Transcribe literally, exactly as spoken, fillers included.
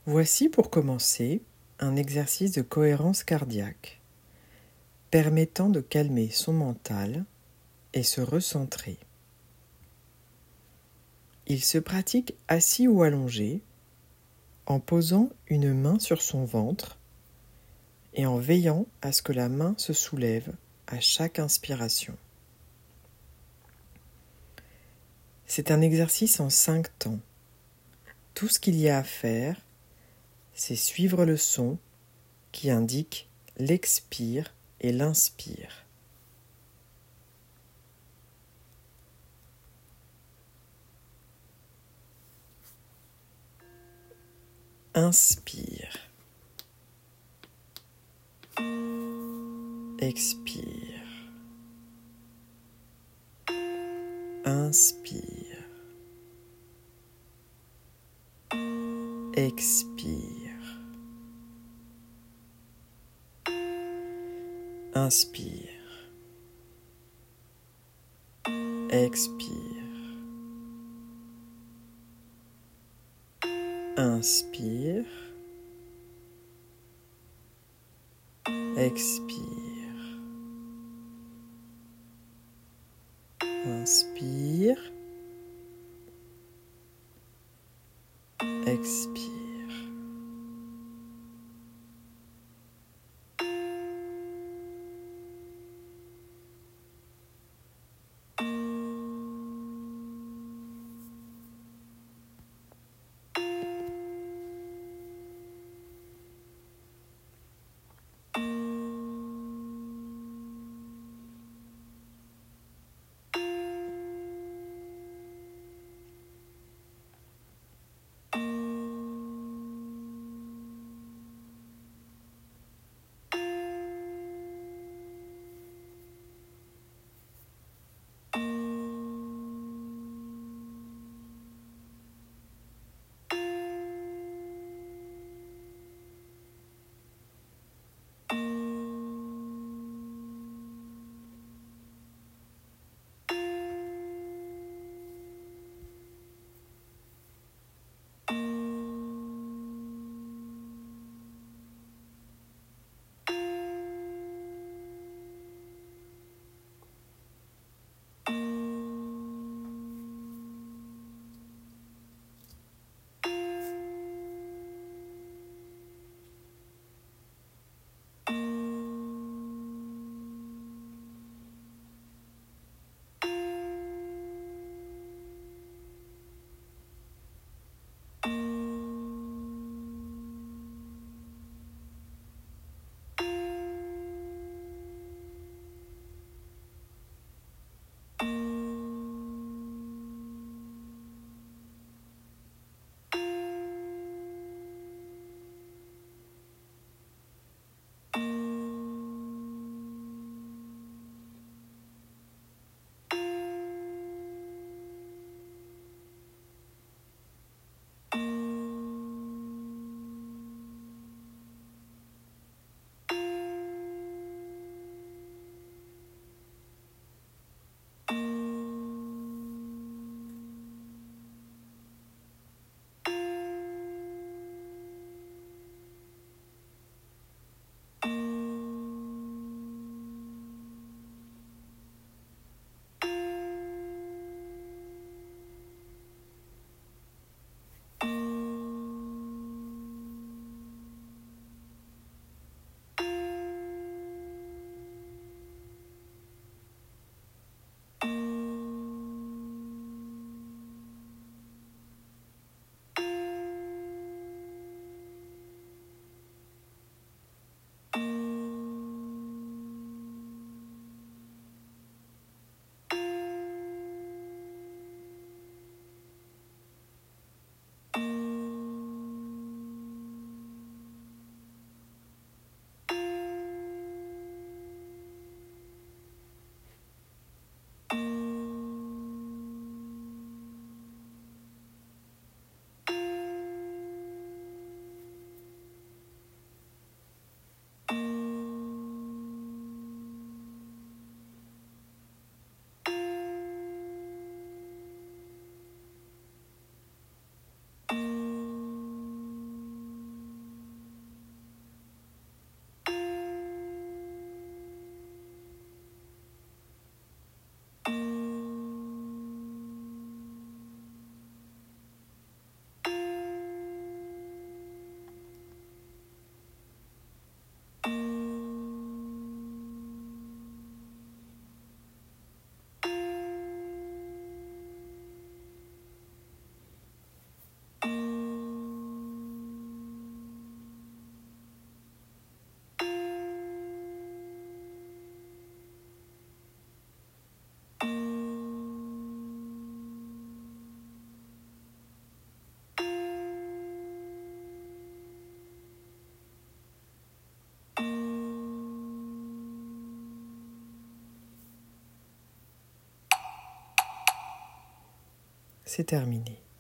Voici pour commencer un exercice de cohérence cardiaque permettant de calmer son mental et se recentrer. Il se pratique assis ou allongé en posant une main sur son ventre et en veillant à ce que la main se soulève à chaque inspiration. C'est un exercice en cinq temps. Tout ce qu'il y a à faire, c'est suivre le son qui indique l'expire et l'inspire. Inspire. Expire. Inspire. Expire. Inspire. Expire. Inspire. Expire. Inspire. Expire. c'est terminé.